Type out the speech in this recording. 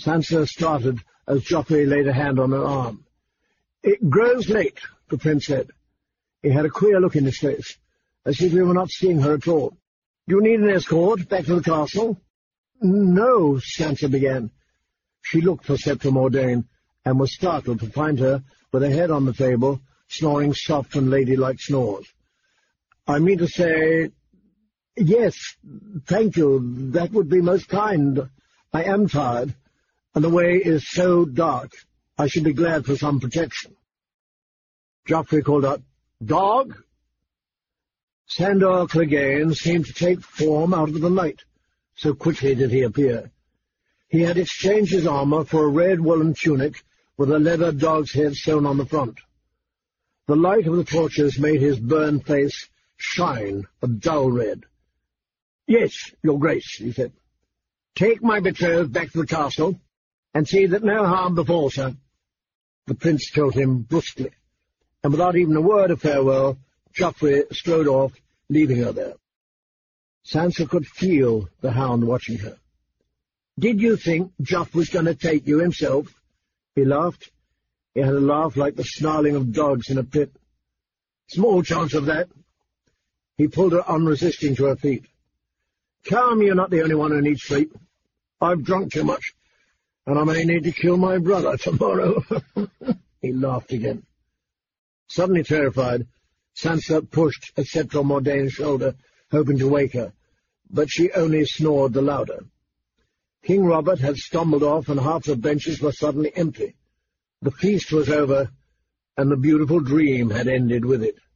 Sansa started as Joffrey laid a hand on her arm. "It grows late," the prince said. He had a queer look in his face, as if he were not seeing her at all. "Do you need an escort back to the castle?" "No," Sansa began. She looked for Septa Mordain, and was startled to find her with her head on the table, snoring soft and ladylike snores. "I mean to say, yes, thank you, that would be most kind. I am tired, and the way is so dark. I should be glad for some protection." Joffrey called out, "Dog!" Sandor Clegane seemed to take form out of the night, so quickly did he appear. He had exchanged his armor for a red woolen tunic with a leather dog's head sewn on the front. The light of the torches made his burned face shine a dull red. "Yes, your grace," he said. "Take my betrothed back to the castle, and see that no harm befalls her," the prince told him brusquely, and without even a word of farewell, Joffrey strode off, leaving her there. Sansa could feel the hound watching her. "Did you think Joff was going to take you himself?" He laughed. He had a laugh like the snarling of dogs in a pit. "Small chance of that." He pulled her unresisting to her feet. "Come, you're not the only one who needs sleep. I've drunk too much, and I may need to kill my brother tomorrow." He laughed again. Suddenly terrified, Sansa pushed at Septa Mordain's shoulder, hoping to wake her, but she only snored the louder. King Robert had stumbled off, and half the benches were suddenly empty. The feast was over, and the beautiful dream had ended with it.